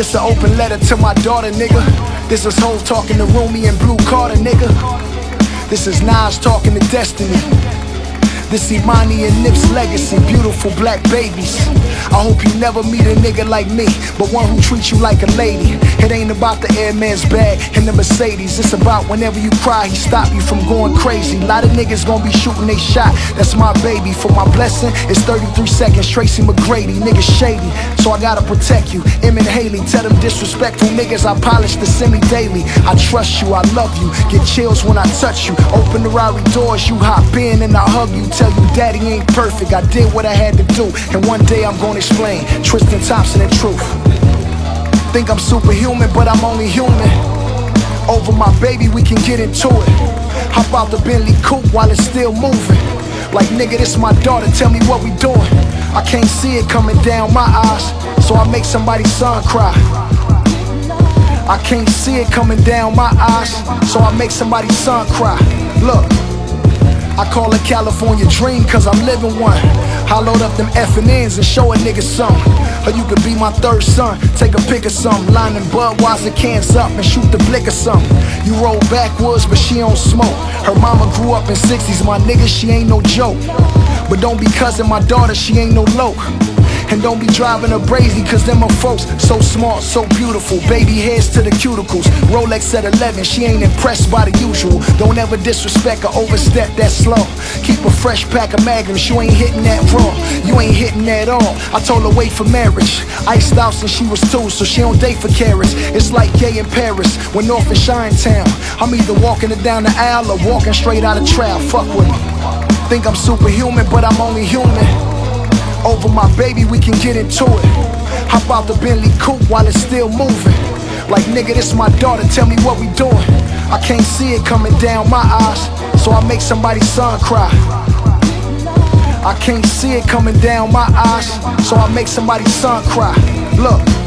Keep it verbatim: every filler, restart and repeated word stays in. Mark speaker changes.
Speaker 1: This an open letter to my daughter, nigga. This is Hov talking to Rumi and Blue Carter, nigga. This is Nas talking to Destiny. This Imani and Nip's legacy, beautiful black babies. I hope you never meet a nigga like me, but one who treats you like a lady. It ain't about the Airman's bag and the Mercedes. It's about whenever you cry, he stop you from going crazy. A lot of niggas gonna be shooting they shot. That's my baby. For my blessing, it's thirty-three seconds. Tracy McGrady, niggas shady, so I gotta protect you. Emin Haley, tell them disrespectful niggas I polish the semi daily. I trust you, I love you. Get chills when I touch you. Open the Rari doors, you hop in and I hug you. Tell you daddy ain't perfect, I did what I had to do, and one day I'm gonna explain Tristan Thompson and truth. Think I'm superhuman, but I'm only human. Over my baby, we can get into it. Hop out the Bentley coupe while it's still moving. Like nigga, this my daughter, tell me what we doing. I can't see it coming down my eyes, so I make somebody's son cry. I can't see it coming down my eyes, so I make somebody's son cry. Look, I call it California dream cause I'm living one. I load up them effing ends and show a nigga something. Or you could be my third son, take a pic of something. Line them Budweiser cans up and shoot the blick or something. You roll backwards but she don't smoke. Her mama grew up in sixties, my nigga, she ain't no joke. But don't be cousin my daughter, she ain't no loke. And don't be driving her brazy, cause them are folks so smart, so beautiful. Baby heads to the cuticles, Rolex at eleven, she ain't impressed by the usual. Don't ever disrespect or overstep that slow. Keep a fresh pack of magnums, you ain't hitting that raw. You ain't hitting that all. I told her wait for marriage. Iced out since she was two, so she don't date for carrots. It's like gay in Paris, when North in Chinatown. I'm either walking it down the aisle or walking straight out of trial. Fuck with me. Think I'm superhuman, but I'm only human. Over my baby, we can get into it. Hop out the Bentley coupe while it's still moving. Like nigga, this my daughter, tell me what we doing. I can't see it coming down my eyes, so I make somebody's son cry. I can't see it coming down my eyes, so I make somebody's son cry. Look.